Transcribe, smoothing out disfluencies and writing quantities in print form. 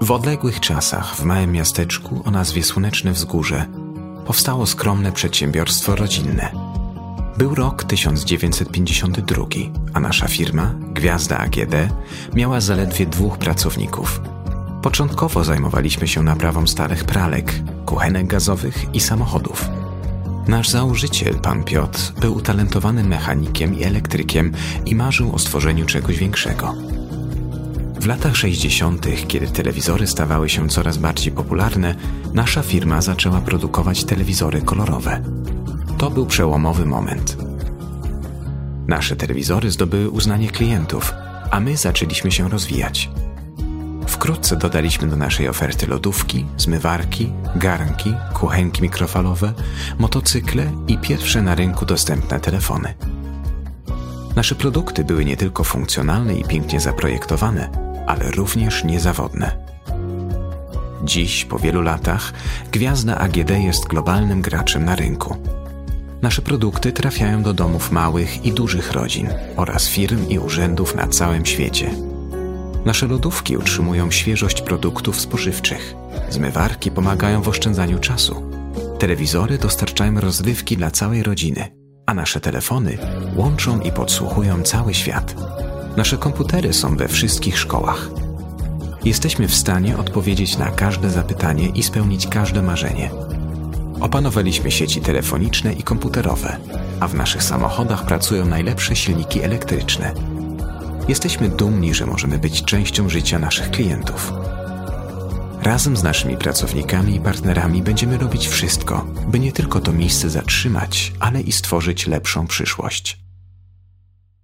W odległych czasach w małym miasteczku o nazwie Słoneczne Wzgórze powstało skromne przedsiębiorstwo rodzinne. Był rok 1952, a nasza firma, Gwiazda AGD, miała zaledwie 2 pracowników. Początkowo zajmowaliśmy się naprawą starych pralek, kuchenek gazowych i samochodów. Nasz założyciel, pan Piotr, był utalentowanym mechanikiem i elektrykiem i marzył o stworzeniu czegoś większego. W latach 60., kiedy telewizory stawały się coraz bardziej popularne, nasza firma zaczęła produkować telewizory kolorowe. To był przełomowy moment. Nasze telewizory zdobyły uznanie klientów, a my zaczęliśmy się rozwijać. Wkrótce dodaliśmy do naszej oferty lodówki, zmywarki, garnki, kuchenki mikrofalowe, motocykle i pierwsze na rynku dostępne telefony. Nasze produkty były nie tylko funkcjonalne i pięknie zaprojektowane, ale również niezawodne. Dziś, po wielu latach, Gwiazda AGD jest globalnym graczem na rynku. Nasze produkty trafiają do domów małych i dużych rodzin oraz firm i urzędów na całym świecie. Nasze lodówki utrzymują świeżość produktów spożywczych. Zmywarki pomagają w oszczędzaniu czasu. Telewizory dostarczają rozrywki dla całej rodziny, a nasze telefony łączą i podsłuchują cały świat. Nasze komputery są we wszystkich szkołach. Jesteśmy w stanie odpowiedzieć na każde zapytanie i spełnić każde marzenie. Opanowaliśmy sieci telefoniczne i komputerowe, a w naszych samochodach pracują najlepsze silniki elektryczne. Jesteśmy dumni, że możemy być częścią życia naszych klientów. Razem z naszymi pracownikami i partnerami będziemy robić wszystko, by nie tylko to miejsce zatrzymać, ale i stworzyć lepszą przyszłość.